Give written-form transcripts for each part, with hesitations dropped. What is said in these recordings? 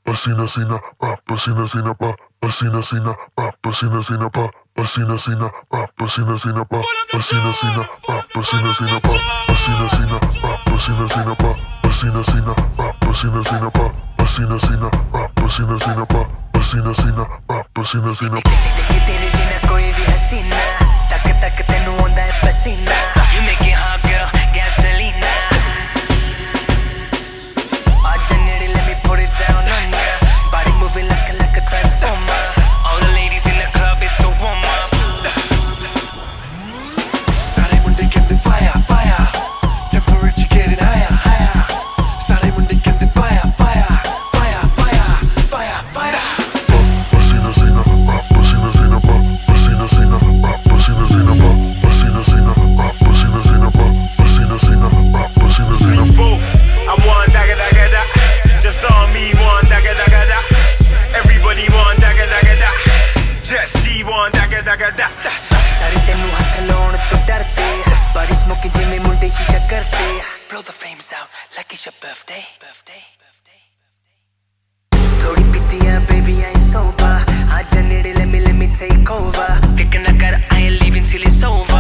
Pasina sina pa, pasina sina pa, pasina sina pa, pasina sina pa, pasina sina pa, pasina sina pa, pasina sina pa, pasina sina pa, pasina sina pa, pasina sina pa, pasina sina pa, pasina sina pa, pasina sina pa, pasina sina pa, pasina sina pa, pasina sina pa. तेरे जिन्ना कोई भी हसीना तक तक तेनू आंदा है पसीना You make it hot girl, gasolina आज नेड़े let me put it down on ya Body moving like a transformer All the ladies in the club, it's the warm up सारे मुंडे कहते fire fire Temperature getting higher higher सारे मुंडे कहते fire fire fire fire fire fire Pasina sina pa, pasina sina pa, pasina sina pa, pasina sina pa, pasina sina pa, pasina sina pa, pasina sina pa, pasina sina pa. I want dagga dagga da. Just on me want dagga dagga da. Everybody want dagga dagga da. Just me want dagga dagga da. सारे तेनू हाथ लाउण तो डरते Body smoking जिवें मुंडे शीशा करते Blow the flames out like it's your birthday थोड़ी पीतियां baby I ain't sober आजा नेड़े let me take over Pick ना कर I ain't leaving till it's over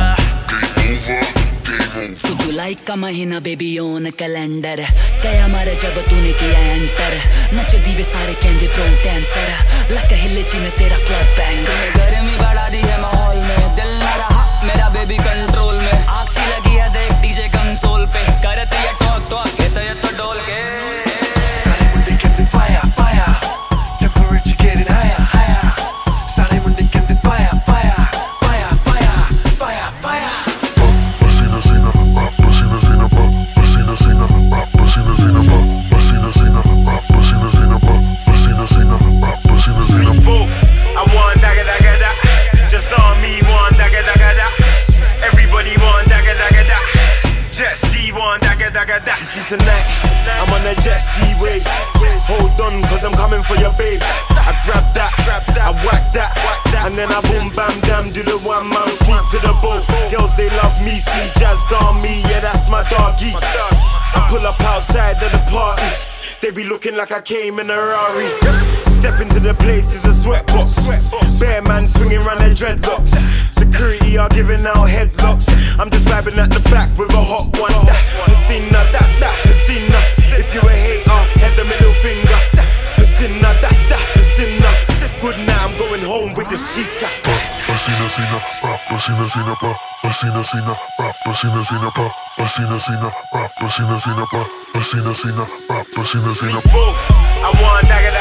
तू जुलाई का महीना बेबी ऑन कैलेंडर कया मारे जब तूने किया एंटर नचदी वे सारे कहंदे प्रो डांसर लक हिले जी में तेरा क्लब बैंगर गर्मी बढ़ा दी है माहौल में दिल ना रहा मेरा बेबी कंट्रोल में आग सी लगी है देख डीजे कंसोल पे करते ये टॉक कहते ये तो डोल के सारे मुंडे कहते fire fire Temperature getting higher higher सारे मुंडे कहते fire fire fire fire fire fire Pasina sina pa, pasina sina pa, pasina sina pa, pasina sina pa, pasina sina pa, pasina sina pa, pasina sina pa, pasina sina pa. Boo, I want dagga dagga da. Just on me want dagga dagga da. Everybody want dagga dagga da. Just me want dagga dagga da. You see tonight, I'm on a jet ski wave. Hold on, cause I'm coming for your babe. I grab that, I whack that, and then I boom bam damn do the one man sneak to the boat. Girls they love me, see jazzed on me, yeah that's my doggy. I pull up outside of the party, they be looking like I came in a Rari. Step into the place, it's a sweatbox. Bear man swinging round their dreadlocks. Security are giving out headlocks. I'm just vibing at the back with a hot one. Piscina, piscina. If you a hater, head the middle finger. Piscina, piscina. Good night, I'm going home with this chica. Pasina sina pa, pasina sina pa, pasina sina pa, pasina sina pa, pasina sina pa, pasina sina pa, pasina sina pa, pasina sina pa. Boo, I want dagga